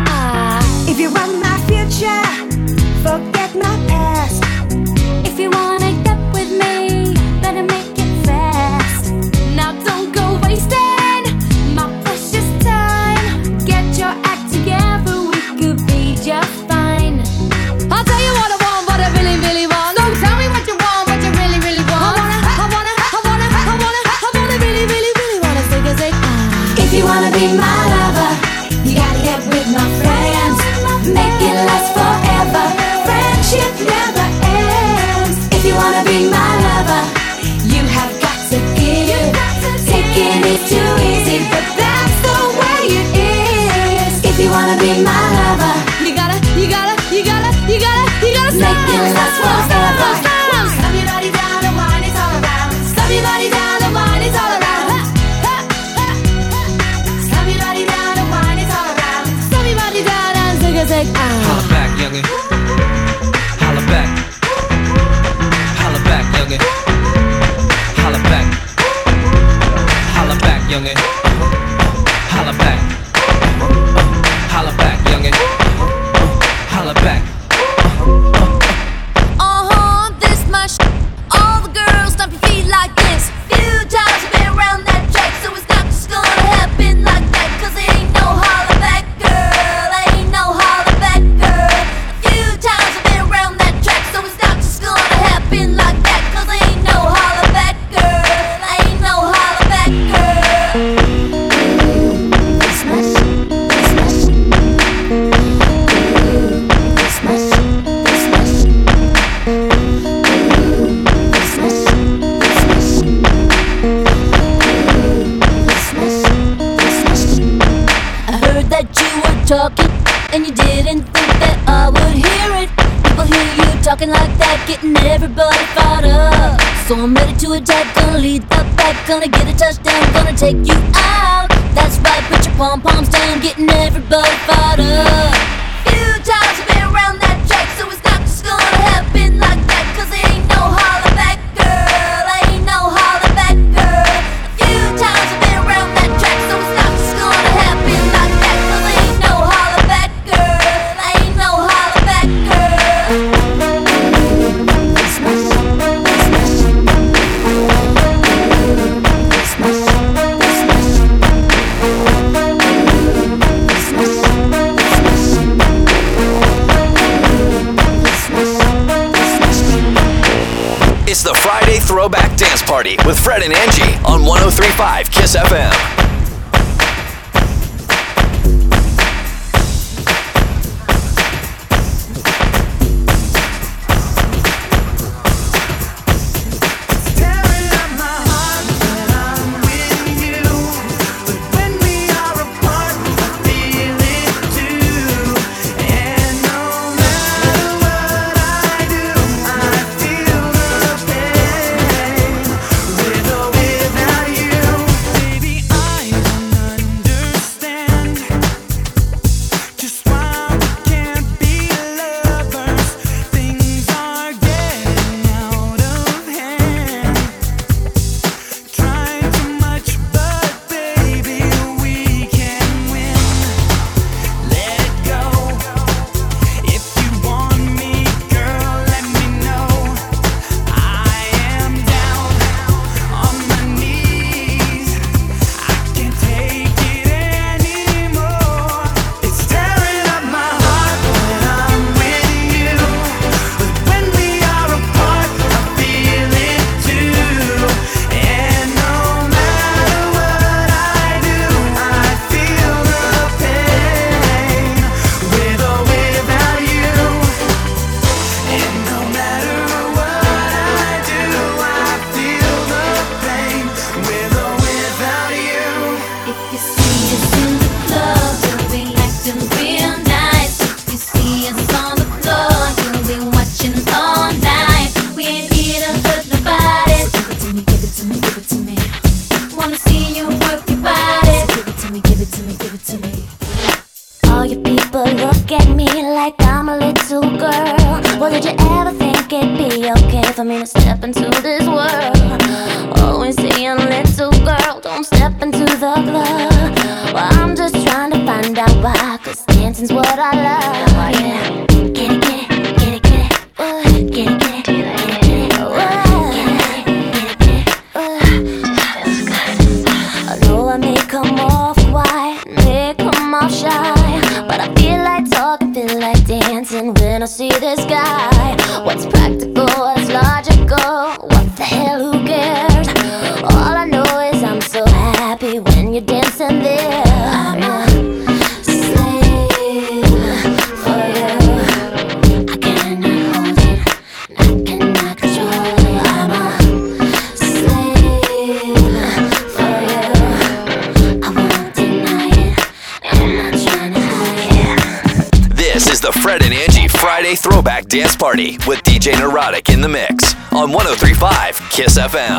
If you want my future, forget my past. If you wanna get with me, better make it fast. Now don't go wasting my precious time. Get your act together, we could be just fine. I'll tell you what I want, what I really, really want. So tell me what you want, what you really, really want. I wanna really, really, really wanna say. If you wanna be my lover, you gotta get with my friends. Make it last forever. Friendship never ends. If you wanna be my lover, you have got to give. Taking is too easy, but that's the way it is. If you wanna be my lover, you gotta make it last forever. Stop your body down, the wine is all around. Stop your body down, the wine is all around. Stop your body down, the wine is all around. Stop your body down and take Holla back, youngin'. Holla back. Holla back, youngin'. Holla back. Holla back, youngin'. Holla back. Holla back, youngin'. Holla back. This my all the girls stomp your feet like this. Few times you've been around that track, so it's not just gonna happen like that. Cause there ain't no holla back, girl. Ain't no holla back, girl. A few times I've been around that track, so it's not just gonna happen like that. Cause there ain't no holla back, girl. Ain't no holla back, girl. This much, this much. This much, this much. I heard that you were talking, and you didn't think that I would hear it. People hear you talking like that, getting everybody fired up. So I'm ready to attack, gonna lead the pack, gonna get a touchdown, gonna take you out. That's right, put your pom-poms down, getting everybody fired up. Few times I've been around that track, so it's not just gonna happen like that. Cause there ain't no holla back, girl. Ain't no holla back, girl. A few times I've been around that track, so it's not just gonna happen like that. Cause there ain't no holla back, girl. Ain't no holla back, girl. This much, this much. This much, this much. This much, this much. It's the Friday Throwback Dance Party with Fred and Angie on 103.5 KISS FM. for me to step into this world. Always saying, little girl, don't step into the club. Why I'm just trying to find out why, 'cause dancing's what I love. Yeah. Get it, get it, get it, get it. Get it, get it, get it, get it. I know I may come off white, may come off shy, but I feel like talking, feel like dancing when I see this guy. What's practical, what's logical, what the hell, who cares? All I know is I'm so happy when you're dancing there. I'm a slave for you. I cannot hold it, I cannot control it. I'm a slave for you. I won't deny it, I'm not trying to hide it. This is the Fred and Angie Friday Throwback Dance Party with DJ Neurotic in the mix on 103.5 KISS FM.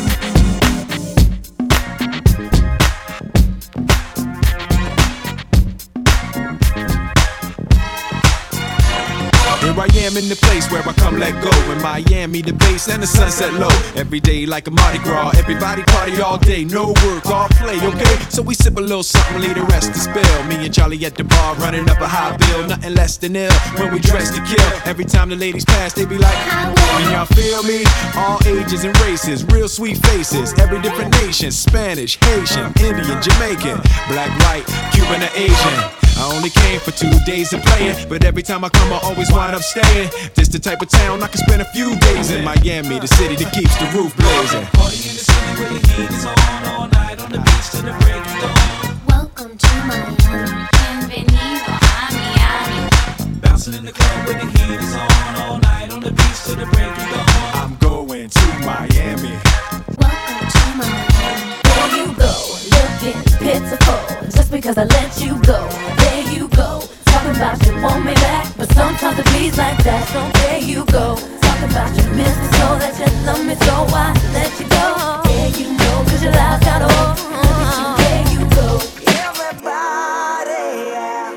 Here I am in the place where I come let go. In Miami, the bass and the sunset low. Every day like a Mardi Gras. Everybody party all day, no work, all play, okay? So we sip a little something, leave the rest to spill. Me and Charlie at the bar, running up a high bill. Nothing less than ill when we dress to kill. Every time the ladies pass, they be like, can y'all feel me? All ages and races, real sweet faces. Every different nation, Spanish, Haitian, Indian, Jamaican, black, white, Cuban, or Asian. I only came for 2 days of playing, but every time I come I always wind up staying. This the type of town I can spend a few days in. Miami, the city that keeps the roof blazing. Party in the city where the heat is on all night on the beach till the break of dawn. Welcome to Miami. Bienvenido a Miami. Bouncing in the club where the heat is on all night on the beach till the break of dawn. I'm going to Miami. Welcome to Miami. There you go, looking pitiful, just because I let you go. There you go, talking about you want me back, but sometimes it beats like that. So there you go, talking about you miss me so that you love me, so I let you go. There you know, 'cause your life got old. There you go. Everybody, yeah.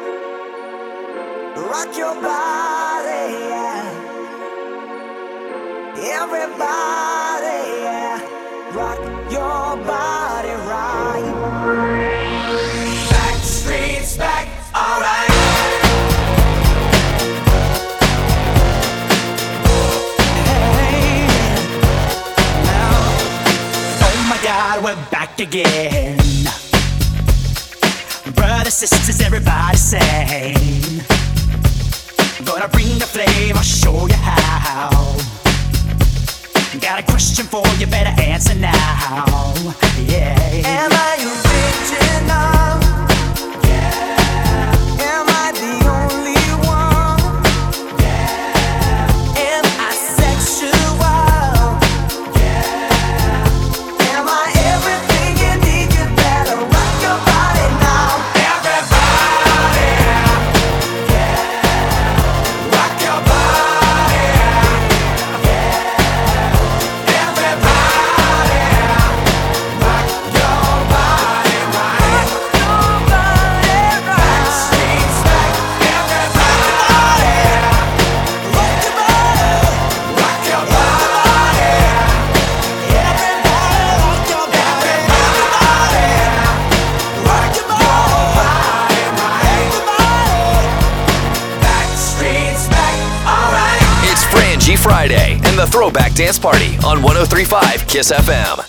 Rock your body, yeah. Everybody, yeah. Rock your body right. Back streets back, alright. Hey, now, oh my God, we're back again. Brothers, sisters, everybody sing. Gonna bring the flame, I'll show you how. Got a question for you, better answer now. Yeah. Am I original? Yeah. Am I the only one? Yeah. Am I sexual? Yeah. Am I everything you need? You better rock your body now. Everybody, yeah. Rock your body, yeah. Friday and the Throwback Dance Party on 103.5 KISS FM.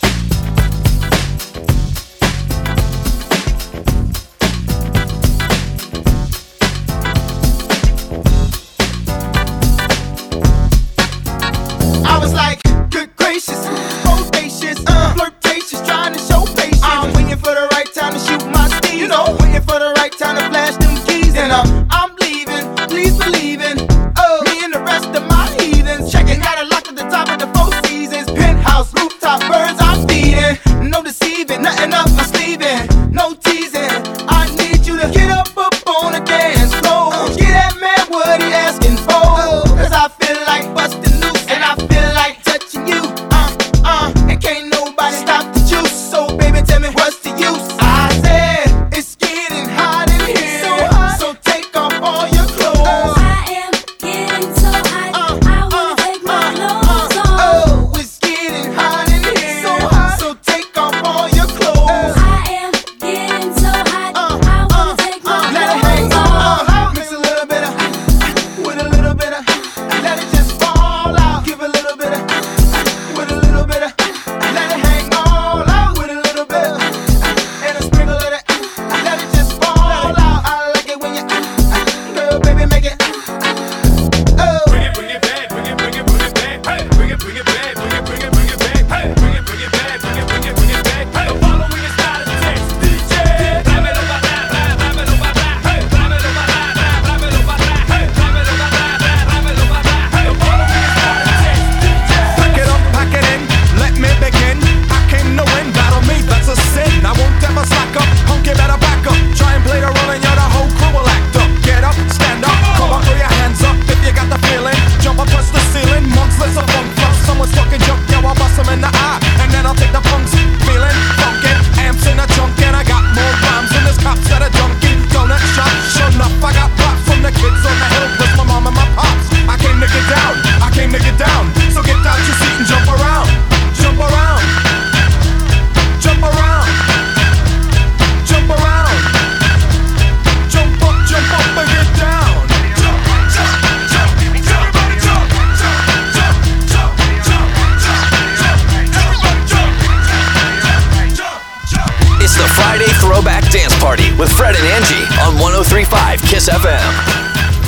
I was like, good gracious, bodacious, flirtatious, trying to show patience. I'm waiting for the right time to shoot my steam, you know, waiting for the right time to flash them keys. And I'm leaving, please believe in me and the rest of my heathens. Checking out a lock at the top of the Four Seasons penthouse, rooftop birds. I'm Kiss FM.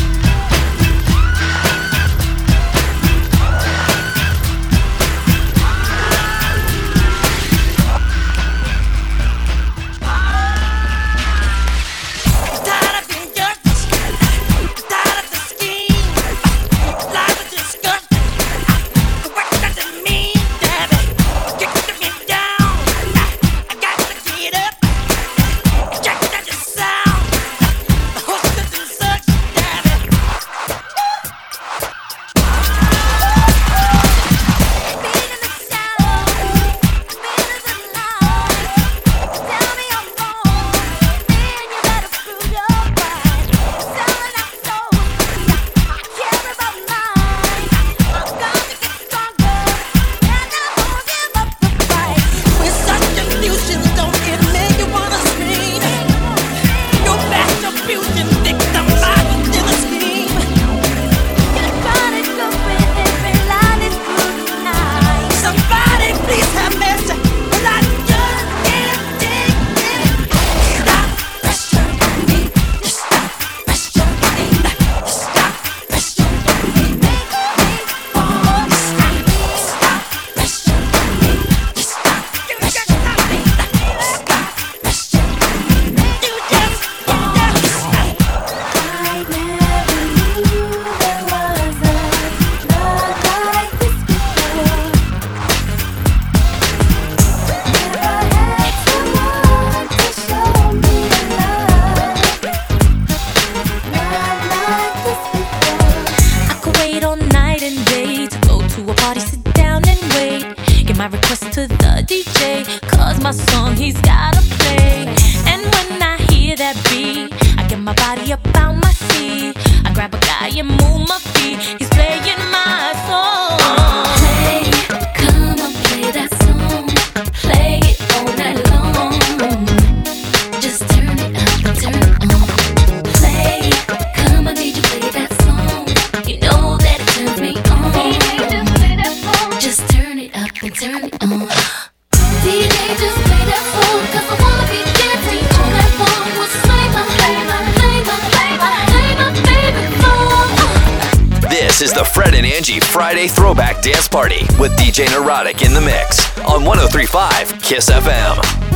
Friday Throwback Dance Party with DJ Neurotic in the mix on 103.5 Kiss FM.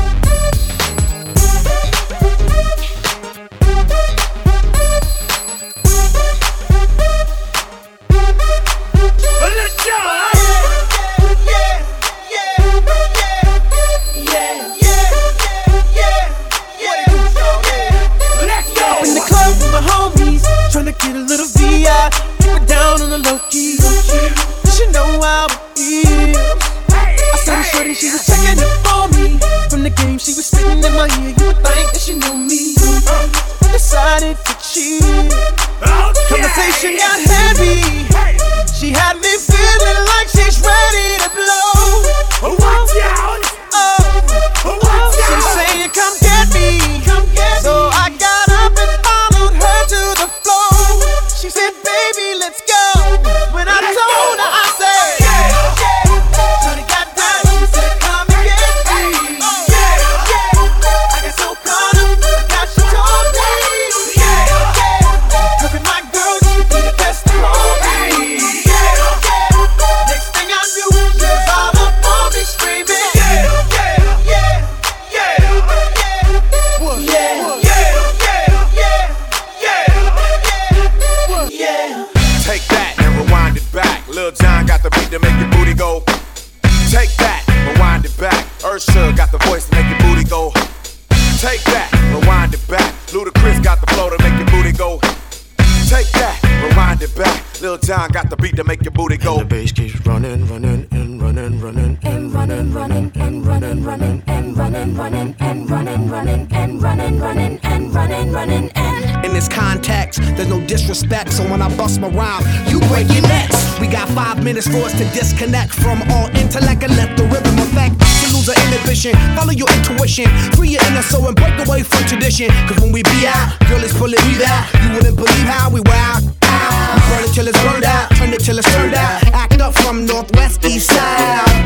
So when I bust my rhyme, you break your necks. We got 5 minutes for us to disconnect from all intellect and let the rhythm affect. To lose our inhibition, follow your intuition, free your inner soul and break away from tradition. Cause when we be out, girl, it's pulling me out. You wouldn't believe how we wow. We burn it till it's burned out, turn it till it's turned out. Act up from northwest, east side. Every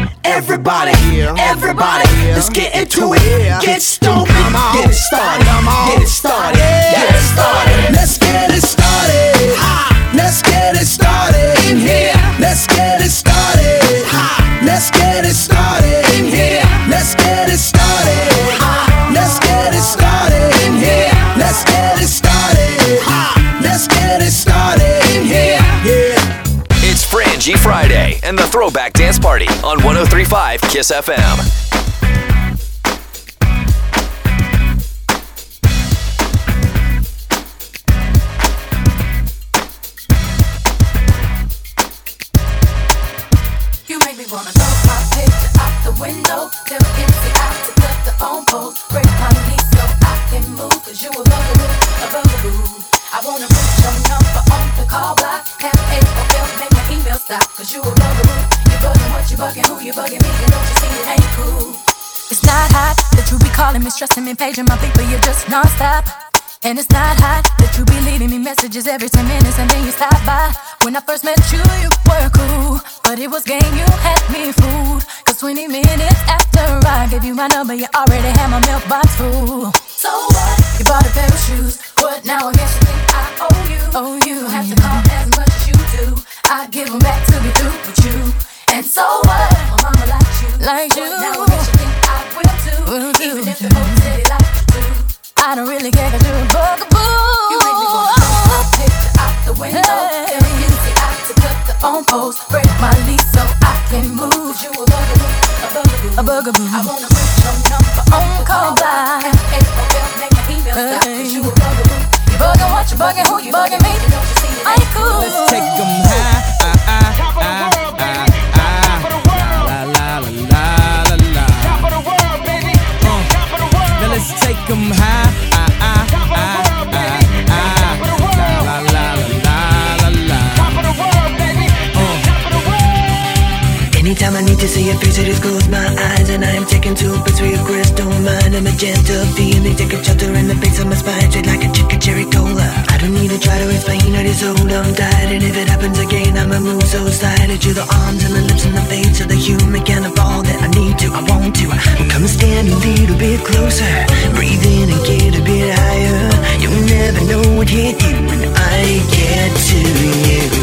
Everybody, everybody, let's get into it. Get stupid, get it started, get it started, get it started. Let's get it started. Let's get it started in here. Let's get it started. Let's get it started in here. Let's get it started. Let's get it started in here. Let's get it started. Let's get it started in here. Yeah. It's Frangie Friday and the Throwback Dance Party on 103.5 KISS FM. Wanna throw my picture out the window, tell MC out to cut the phone post, break my knees so I can move, cause you a bugaboo. I wanna put your number on the call block, have AOL, make my email stop, cause you a bugaboo. You bugging what you bugging, who you bugging me, and don't you see it ain't cool. It's not hot that you be calling me, stressing me, paging my people, you're just non-stop. And it's not hot that you be leaving me messages every 10 minutes and then you stop by. When I first met you, you were cool, but it was game, you had me fooled. Cause 20 minutes after I gave you my number, you already had my mailbox full. So what? You bought a pair of shoes. What now? I guess you think I owe you. You don't have to call as much as you do. I give them back to be through with you. And so what? My mama likes you. Like you. Now I guess you think I will too. Even if the folks say they like you too. I don't really care cause you're a bugaboo. You make me wanna throw my picture out the window. Tell me you see I to cut the phone post, break my lease so I can move. You a bugaboo, a bugaboo. I wanna put your number on call by. Make my email stop cause you a bugaboo. You bugging what you bugging, who you bugging me? I ain't cool. Let's take them high. Top of the world, baby. Top of the world. La la la la la la. Top of the world, baby. Top of the world. Now let's take them high. Anytime I need to see your face, I just close my eyes and I am taken to a place where your crystal mind and magenta feeling take a shelter in the base of my spine, straight like a chicken cherry cola. I don't need to try to explain, I just hold on tight, and if it happens again, I'ma move so silent to the arms and the lips and the face of the human kind of all that I need to, I want to. Come and stand a little bit closer, breathe in and get a bit higher. You'll never know what hit you when I get to you.